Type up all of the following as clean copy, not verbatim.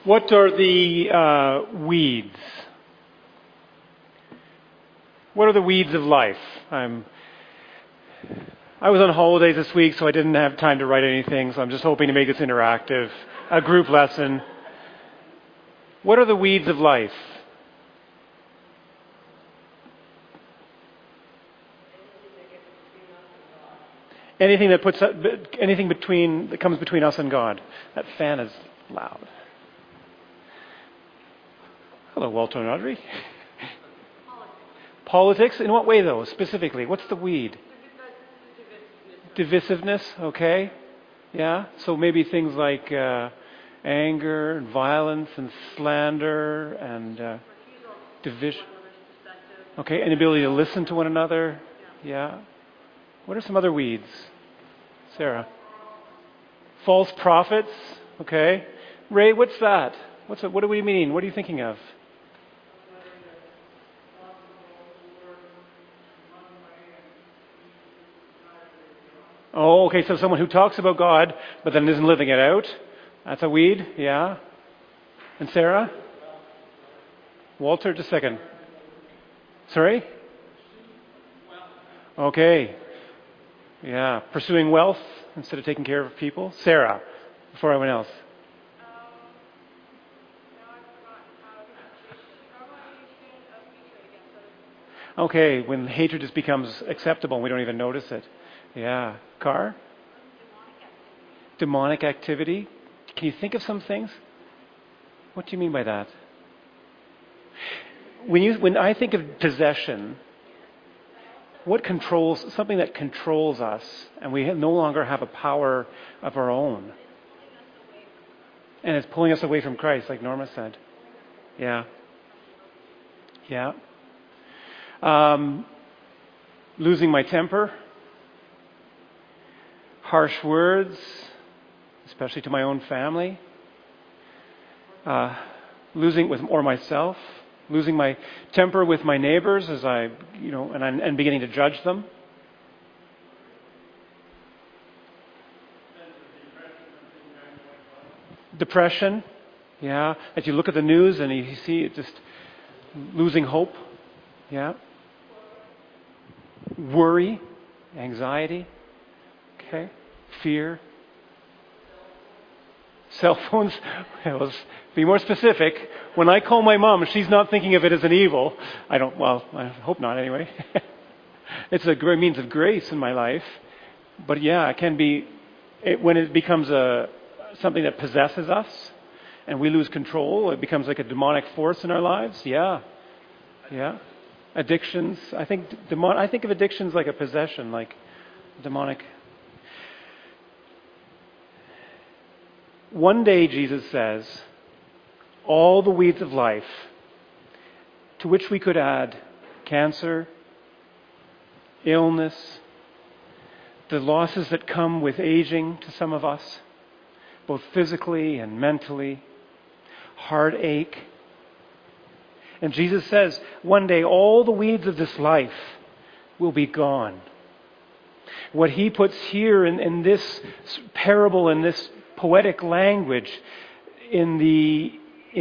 What are the weeds? What are the weeds of life? I was on holidays this week, so I didn't have time to write anything, so I'm just hoping to make this interactive, a group lesson. What are the weeds of life? Anything that comes between us and God. That fan is loud. Hello, Walter and Audrey. Politics? In what way, though, specifically? What's the weed? Divisiveness, okay. Yeah, so maybe things like anger and violence and slander and division. Okay, inability to listen to one another. Yeah. What are some other weeds? Sarah? False prophets. Okay. Ray, what's that? What do we mean? What are you thinking of? Oh, okay, so someone who talks about God, but then isn't living it out. That's a weed, yeah. And Sarah? Walter, just a second. Sorry? Okay. Yeah, pursuing wealth instead of taking care of people. Sarah, before everyone else. Okay, when hatred just becomes acceptable and we don't even notice it. Yeah. Car? Demonic activity. Can you think of some things? What do you mean by that? When I think of possession, something that controls us, and we no longer have a power of our own. And it's pulling us away from Christ, like Norma said. Yeah. Yeah. Losing my temper. Harsh words, especially to my own family. Losing myself. Losing my temper with my neighbors as and beginning to judge them. Depression. Yeah. As you look at the news and you see it just losing hope. Yeah. Worry, anxiety. Okay. Fear. Cell phones. Let's be more specific. When I call my mom, she's not thinking of it as an evil. I hope not anyway. It's a great means of grace in my life. But yeah, it can be, when it becomes something that possesses us and we lose control, it becomes like a demonic force in our lives. Yeah. Yeah. Addictions. I think of addictions like a possession, like demonic. One day, Jesus says, all the weeds of life, to which we could add cancer, illness, the losses that come with aging to some of us, both physically and mentally, heartache. And Jesus says, one day all the weeds of this life will be gone. What he puts here in this parable, in this poetic language, in the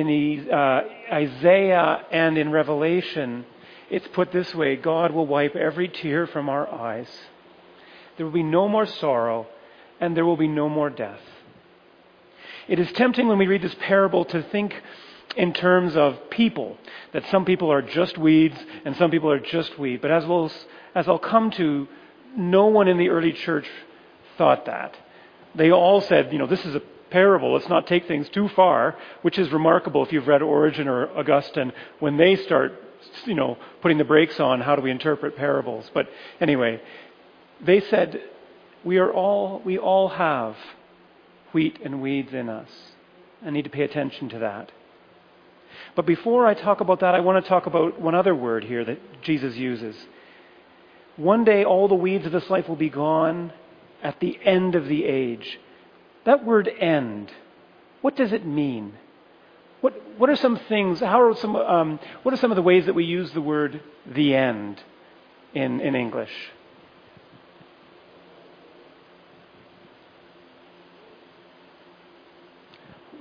Isaiah and in Revelation, it's put this way: God will wipe every tear from our eyes. There will be no more sorrow, and there will be no more death. It is tempting when we read this parable to think in terms of people, that some people are just weeds and some people are just weed. But as I'll come to, no one in the early church thought that. They all said, this is a parable. Let's not take things too far, which is remarkable if you've read Origen or Augustine, when they start, putting the brakes on how do we interpret parables. But anyway, they said, we all have wheat and weeds in us. I need to pay attention to that. But before I talk about that, I want to talk about one other word here that Jesus uses. One day all the weeds of this life will be gone at the end of the age. That word "end," what does it mean? What are some things? What are some of the ways that we use the word "the end" in English?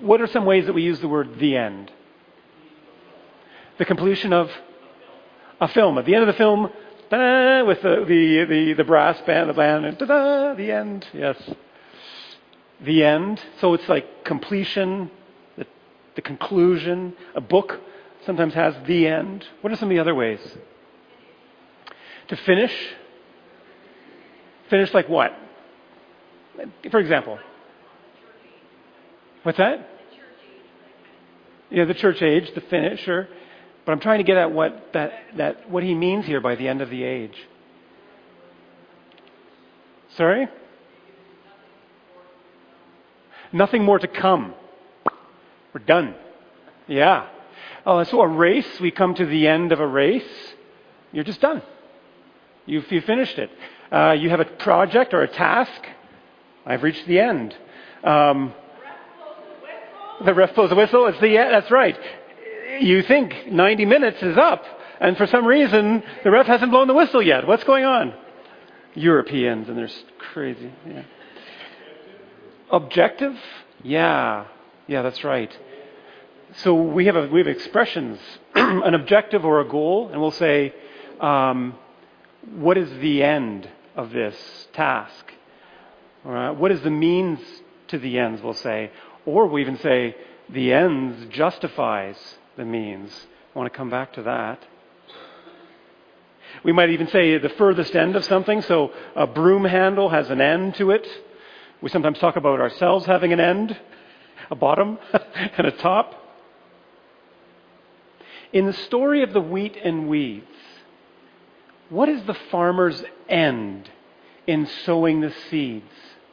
what are some ways that we use the word the end? The completion of a film. At the end of the film, ta-da, with the brass band, the band, and ta-da, the end. Yes. The end. So it's like completion, the conclusion. A book sometimes has the end. What are some of the other ways? To finish. Finish like what? For example. What's that? Yeah, the church age, the finish, sure. But I'm trying to get at what he means here by the end of the age. Sorry? Nothing more to come. We're done. Yeah. Oh, so a race, we come to the end of a race. You're just done. You finished it. You have a project or a task. I've reached the end. The ref blows the whistle. It's the end. That's right. You think 90 minutes is up, and for some reason the ref hasn't blown the whistle yet. What's going on? Europeans, and they're crazy. Yeah. Objective? Yeah, that's right. So we have expressions, an objective or a goal, and we'll say, what is the end of this task? What is the means to the ends, we'll say. Or we even say, the ends justifies the means. I want to come back to that. We might even say the furthest end of something. So a broom handle has an end to it. We sometimes talk about ourselves having an end, a bottom and a top. In the story of the wheat and weeds, what is the farmer's end in sowing the seeds?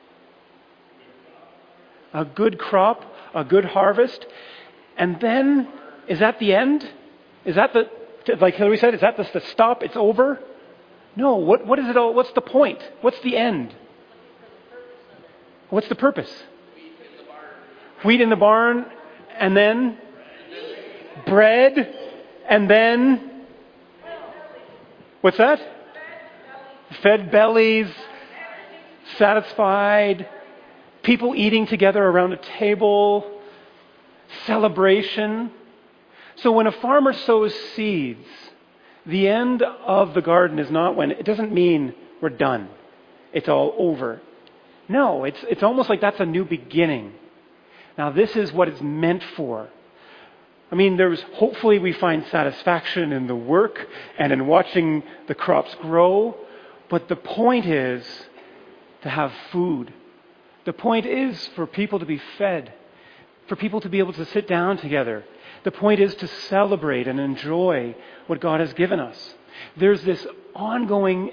A good crop, a good harvest. And then, is that the end? Is that like Hillary said, is that the stop? It's over? No, what is it all? What's the point? What's the end? What's the purpose? Wheat in the barn, and then bread, and then what's that? Fed bellies, satisfied, people eating together around a table, celebration. So when a farmer sows seeds, the end of the garden is not when, it doesn't mean we're done. It's all over. No, it's almost like that's a new beginning. Now this is what it's meant for. I mean, hopefully we find satisfaction in the work and in watching the crops grow. But the point is to have food. The point is for people to be fed, for people to be able to sit down together. The point is to celebrate and enjoy what God has given us. There's this ongoing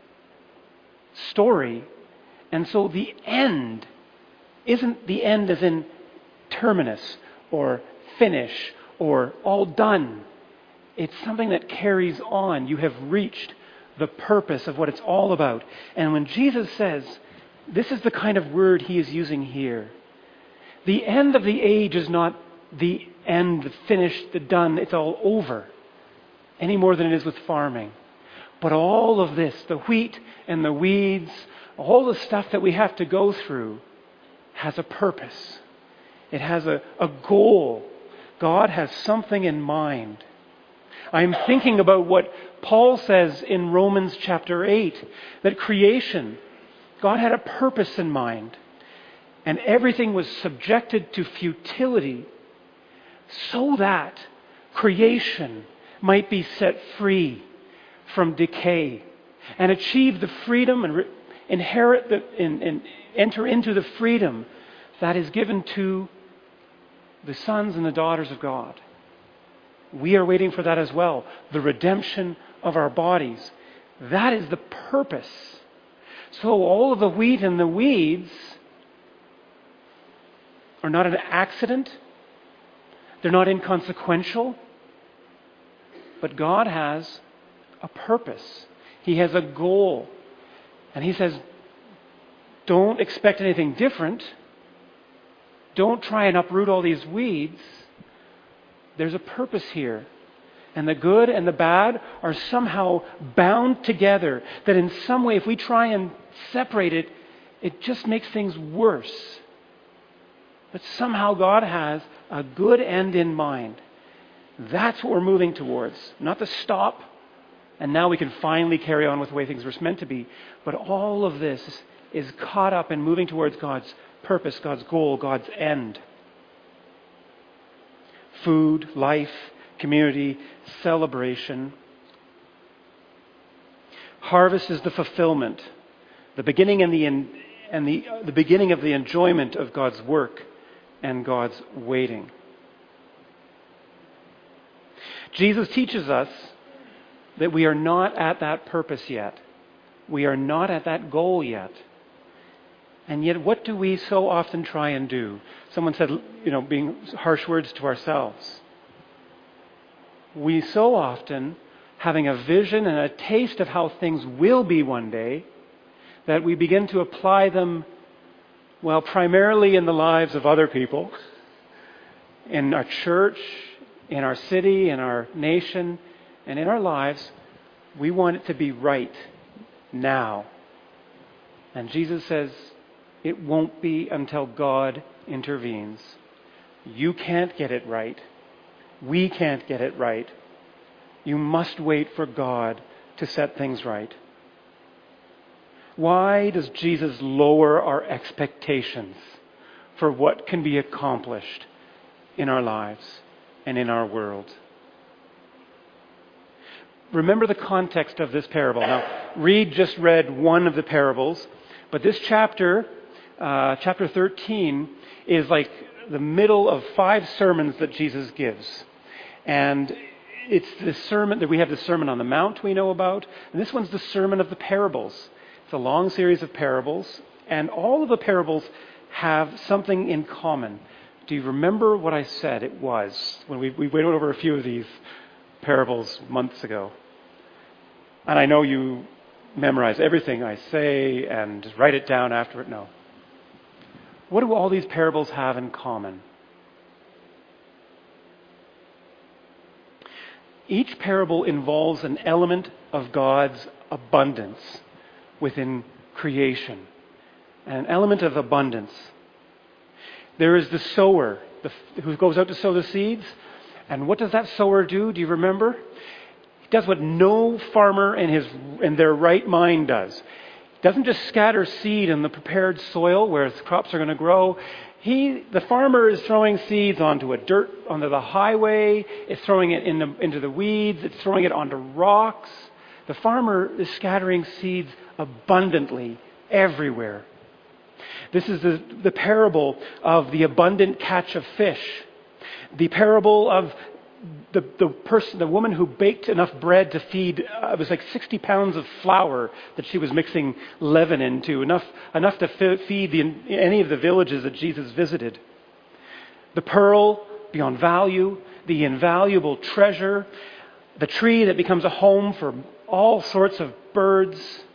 story, and so the end isn't the end as in terminus or finish or all done. It's something that carries on. You have reached the purpose of what it's all about. And when Jesus says, this is the kind of word he is using here. The end of the age is not the end, the finished, the done, it's all over, any more than it is with farming. But all of this, the wheat and the weeds, all the stuff that we have to go through has a purpose. It has a goal. God has something in mind. I'm thinking about what Paul says in Romans chapter 8, that creation, God had a purpose in mind, and everything was subjected to futility so that creation might be set free from decay and achieve the freedom and and enter into the freedom that is given to the sons and the daughters of God. We are waiting for that as well. The redemption of our bodies. That is the purpose. So all of the wheat and the weeds are not an accident. They're not inconsequential. But God has a purpose. He has a goal. And he says, don't expect anything different. Don't try and uproot all these weeds. There's a purpose here. And the good and the bad are somehow bound together. That in some way, if we try and separate it, it just makes things worse. But somehow God has a good end in mind. That's what we're moving towards. Not the stop, and now we can finally carry on with the way things were meant to be. But all of this is caught up in moving towards God's purpose, God's goal, God's end. Food, life, community, celebration. Harvest is the fulfillment, the beginning and the beginning of the enjoyment of God's work and God's waiting. Jesus teaches us that we are not at that purpose yet. We are not at that goal yet. And yet, what do we so often try and do? Someone said, being harsh words to ourselves. We so often, having a vision and a taste of how things will be one day, that we begin to apply them, primarily in the lives of other people, in our church, in our city, in our nation, and in our lives. We want it to be right now. And Jesus says, it won't be until God intervenes. You can't get it right. We can't get it right. You must wait for God to set things right. Why does Jesus lower our expectations for what can be accomplished in our lives and in our world? Remember the context of this parable. Now, Reed just read one of the parables, but this chapter 13, is like the middle of 5 sermons that Jesus gives. And it's the sermon that we have, the Sermon on the Mount we know about, and this one's the Sermon of the Parables. It's a long series of parables, and all of the parables have something in common. Do you remember what I said it was when we went over a few of these parables months ago? And I know you memorize everything I say and write it down after it. No. What do all these parables have in common? Each parable involves an element of God's abundance within creation. An element of abundance. There is the sower who goes out to sow the seeds. And what does that sower do? Do you remember? He does what no farmer in their right mind does. Doesn't just scatter seed in the prepared soil where the crops are going to grow. The farmer is throwing seeds onto the highway. It's throwing it into the weeds. It's throwing it onto rocks. The farmer is scattering seeds abundantly everywhere. This is the parable of the abundant catch of fish. The parable of the woman who baked enough bread to feed, it was like 60 pounds of flour that she was mixing leaven into, enough to feed any of the villages that Jesus visited. The pearl beyond value, the invaluable treasure, the tree that becomes a home for all sorts of birds.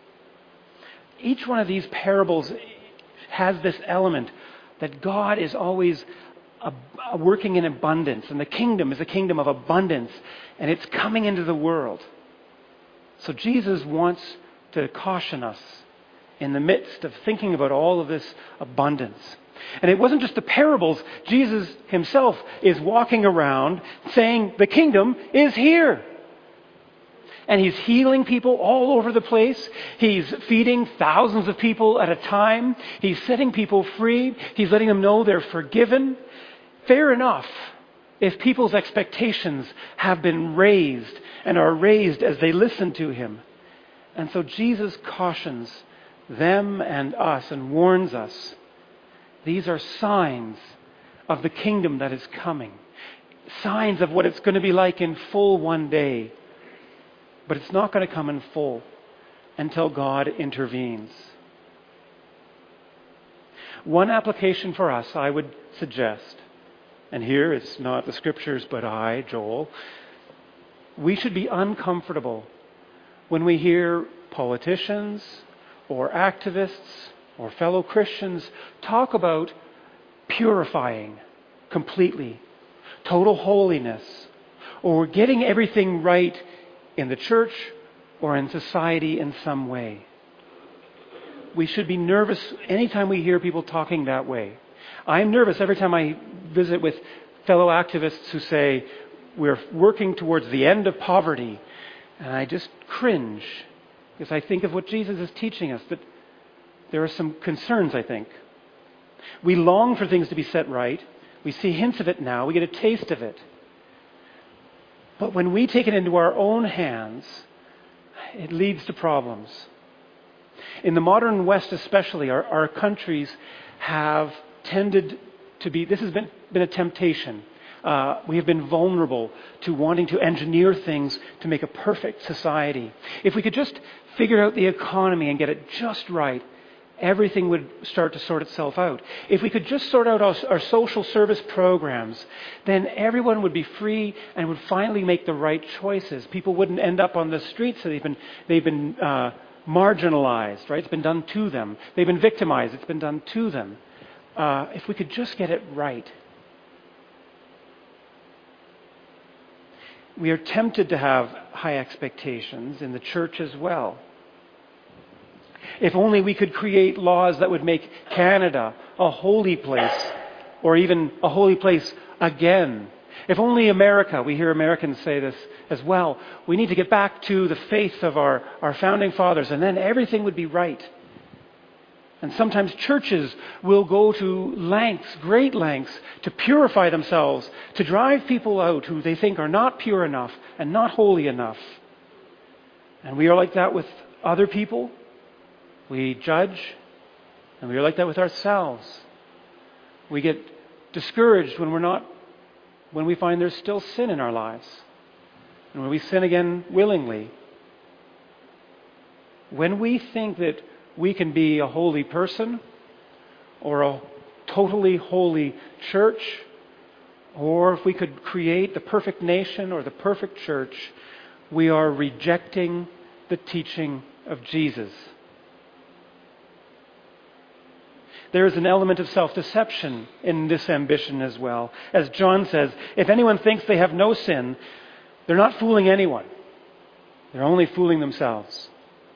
Each one of these parables has this element that God is always working in abundance, and the kingdom is a kingdom of abundance, and it's coming into the world. So Jesus wants to caution us in the midst of thinking about all of this abundance. And it wasn't just the parables. Jesus himself is walking around saying, the kingdom is here. And he's healing people all over the place. He's feeding thousands of people at a time. He's setting people free. He's letting them know they're forgiven. Fair enough if people's expectations have been raised and are raised as they listen to him. And so Jesus cautions them and us and warns us. These are signs of the kingdom that is coming. Signs of what it's going to be like in full one day. But it's not going to come in full until God intervenes. One application for us, I would suggest, and here it's not the scriptures, but Joel, we should be uncomfortable when we hear politicians or activists or fellow Christians talk about purifying completely, total holiness, or getting everything right in the church or in society in some way. We should be nervous anytime we hear people talking that way, I'm nervous every time I visit with fellow activists who say, we're working towards the end of poverty. And I just cringe because I think of what Jesus is teaching us, that there are some concerns, I think. We long for things to be set right. We see hints of it now. We get a taste of it. But when we take it into our own hands, it leads to problems. In the modern West especially, our countries have tended to be, this has been a temptation. We have been vulnerable to wanting to engineer things to make a perfect society. If we could just figure out the economy and get it just right, everything would start to sort itself out. If we could just sort out our social service programs, then everyone would be free and would finally make the right choices. People wouldn't end up on the streets. So they've been marginalized, right? It's been done to them. They've been victimized. It's been done to them. If we could just get it right. We are tempted to have high expectations in the church as well. If only we could create laws that would make Canada a holy place, or even a holy place again. If only America, we hear Americans say this as well, we need to get back to the faith of our founding fathers, and then everything would be right. And sometimes churches will go to lengths, great lengths, to purify themselves, to drive people out who they think are not pure enough and not holy enough. And we are like that with other people. We judge, and we are like that with ourselves. We get discouraged when we find there's still sin in our lives. And when we sin again willingly. When we think that we can be a holy person, or a totally holy church, or if we could create the perfect nation or the perfect church, we are rejecting the teaching of Jesus. There is an element of self-deception in this ambition as well. As John says, if anyone thinks they have no sin, they're not fooling anyone. They're only fooling themselves.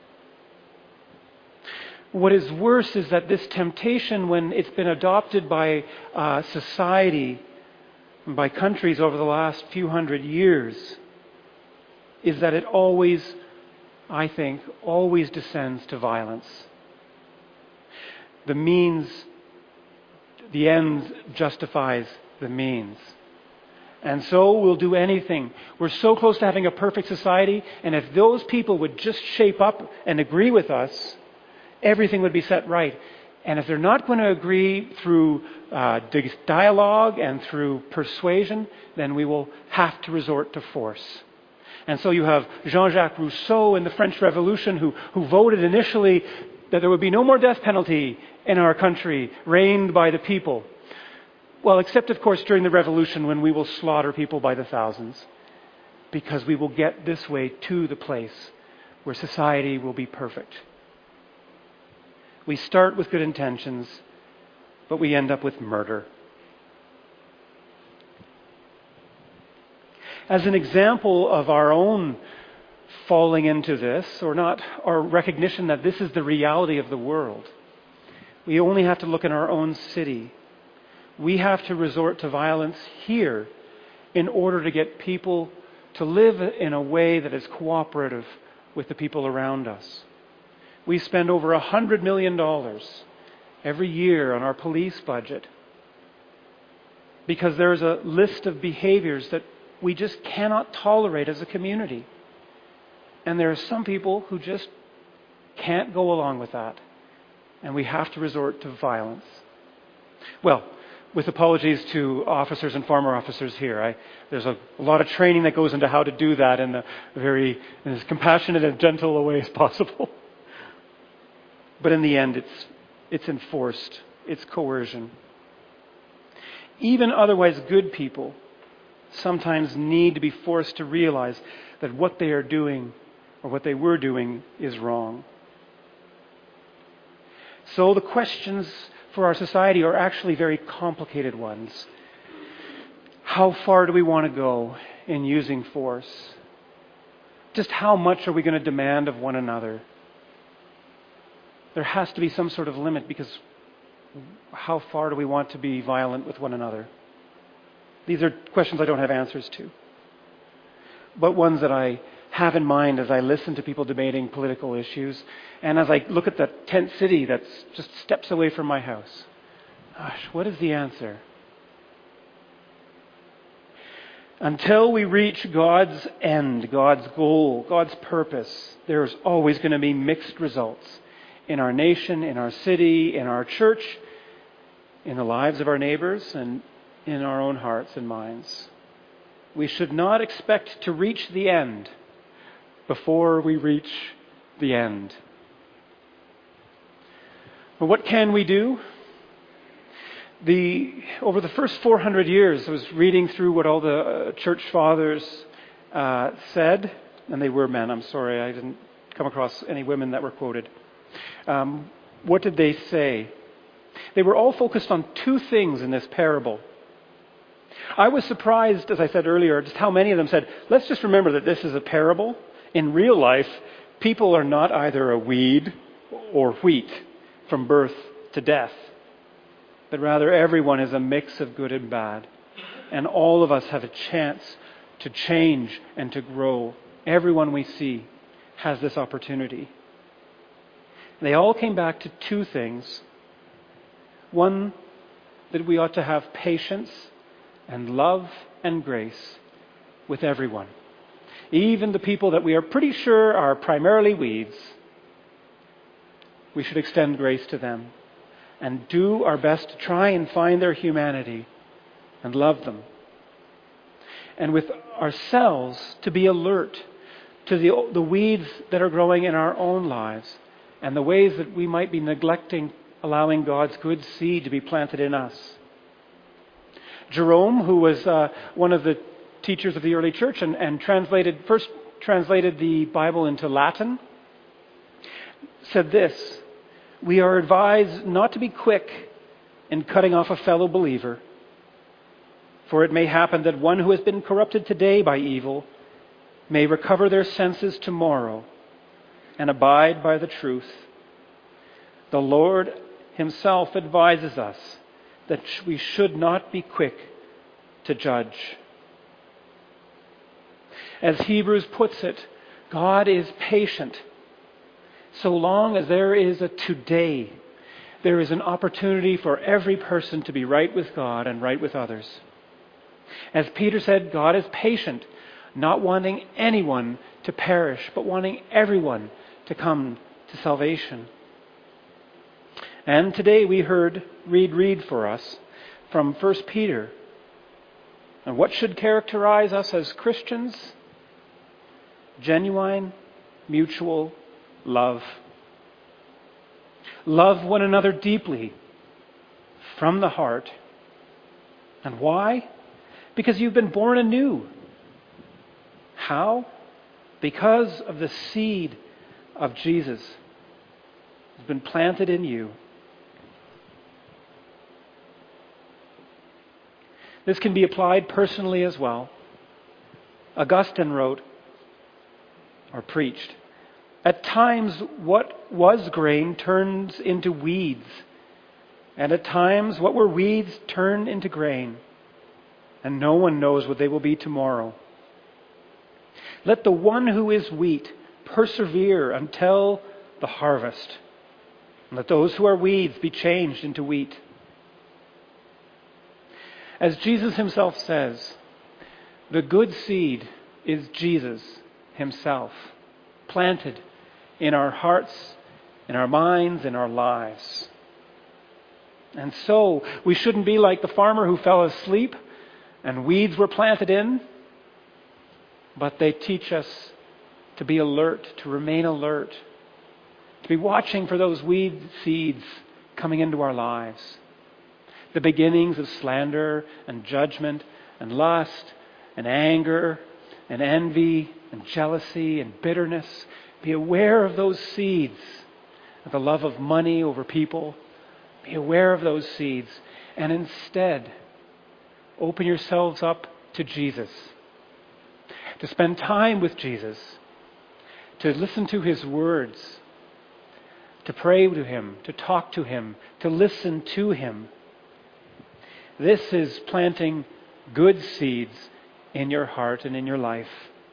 What is worse is that this temptation, when it's been adopted by society, by countries over the last few hundred years, is that it always, I think, always descends to violence. The end justifies the means. And so we'll do anything. We're so close to having a perfect society, and if those people would just shape up and agree with us, everything would be set right. And if they're not going to agree through dialogue and through persuasion, then we will have to resort to force. And so you have Jean-Jacques Rousseau in the French Revolution who voted initially that there would be no more death penalty in our country, reigned by the people. Well, except of course during the Revolution, when we will slaughter people by the thousands, because we will get this way to the place where society will be perfect. We start with good intentions, but we end up with murder. As an example of our own falling into this, or recognition that this is the reality of the world, we only have to look in our own city. We have to resort to violence here in order to get people to live in a way that is cooperative with the people around us. We spend over $100 million every year on our police budget because there's a list of behaviors that we just cannot tolerate as a community. And there are some people who just can't go along with that. And we have to resort to violence. Well, with apologies to officers and former officers here, there's a lot of training that goes into how to do that in as compassionate and gentle a way as possible. But in the end, it's enforced. It's coercion. Even otherwise good people sometimes need to be forced to realize that what they are doing or what they were doing is wrong. So the questions for our society are actually very complicated ones. How far do we want to go in using force? Just how much are we going to demand of one another? There has to be some sort of limit because How far do we want to be violent with one another? These are questions I don't have answers to, but ones that I have in mind as I listen to people debating political issues and as I look at that tent city that's just steps away from my house. Gosh, what is the answer? Until we reach God's end, God's goal, God's purpose, there's always going to be mixed results in our nation, in our city, in our church, in the lives of our neighbors, and in our own hearts and minds. We should not expect to reach the end before we reach the end. But what can we do? Over the first 400 years, I was reading through what all the church fathers said, and they were men. I'm sorry, I didn't come across any women that were quoted. What did they say? They were all focused on two things in this parable. I was surprised, as I said earlier, just how many of them said, let's just remember that this is a parable. In real life, people are not either a weed or wheat from birth to death, but rather everyone is a mix of good and bad. And all of us have a chance to change and to grow. Everyone we see has this opportunity. They all came back to two things. One, that we ought to have patience and love and grace with everyone. Even the people that we are pretty sure are primarily weeds, we should extend grace to them and do our best to try and find their humanity and love them. And with ourselves, to be alert to the weeds that are growing in our own lives and the ways that we might be neglecting allowing God's good seed to be planted in us. Jerome, who was one of the teachers of the early church and first translated the Bible into Latin, said this: we are advised not to be quick in cutting off a fellow believer, for it may happen that one who has been corrupted today by evil may recover their senses tomorrow and abide by the truth. The Lord Himself advises us that we should not be quick to judge. As Hebrews puts it, God is patient. So long as there is a today, there is an opportunity for every person to be right with God and right with others. As Peter said, God is patient, not wanting anyone to perish, but wanting everyone to come to salvation. And today we heard read for us from 1 Peter. And what should characterize us as Christians? Genuine, mutual love. Love one another deeply from the heart. And why? Because you've been born anew. How? Because of the seed of Jesus has been planted in you. This can be applied personally as well. Augustine wrote, or preached, at times what was grain turns into weeds, and at times what were weeds turn into grain, and no one knows what they will be tomorrow. Let the one who is wheat persevere until the harvest. And let those who are weeds be changed into wheat. As Jesus Himself says, the good seed is Jesus Himself, planted in our hearts, in our minds, in our lives. And so, we shouldn't be like the farmer who fell asleep and weeds were planted in, but they teach us to be alert, to remain alert, to be watching for those weed seeds coming into our lives. The beginnings of slander and judgment and lust and anger and envy and jealousy and bitterness. Be aware of those seeds of the love of money over people. Be aware of those seeds and instead open yourselves up to Jesus. To spend time with Jesus. To listen to His words. to pray to Him, to talk to Him, to listen to Him. This is planting good seeds in your heart and in your life.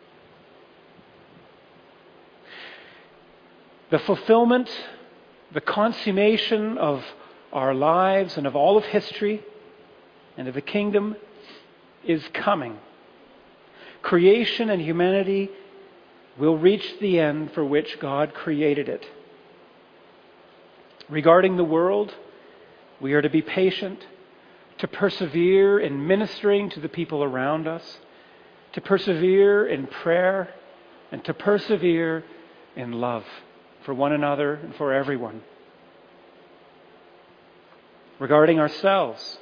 The fulfillment, the consummation of our lives and of all of history and of the kingdom is coming. Creation and humanity will reach the end for which God created it. Regarding the world, we are to be patient, to persevere in ministering to the people around us, to persevere in prayer, and to persevere in love for one another and for everyone. Regarding ourselves,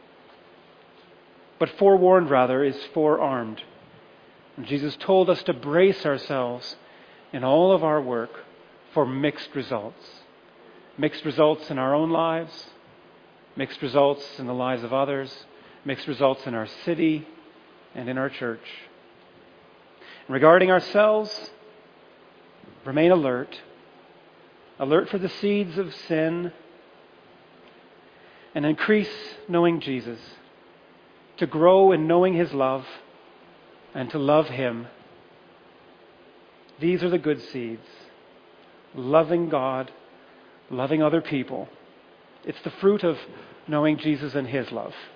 but forewarned rather is forearmed. And Jesus told us to brace ourselves in all of our work for mixed results. Mixed results in our own lives, mixed results in the lives of others, mixed results in our city and in our church. And regarding ourselves, remain alert. Alert for the seeds of sin, and increase knowing Jesus, to grow in knowing His love and to love Him. These are the good seeds. Loving God, loving other people. It's the fruit of knowing Jesus and His love.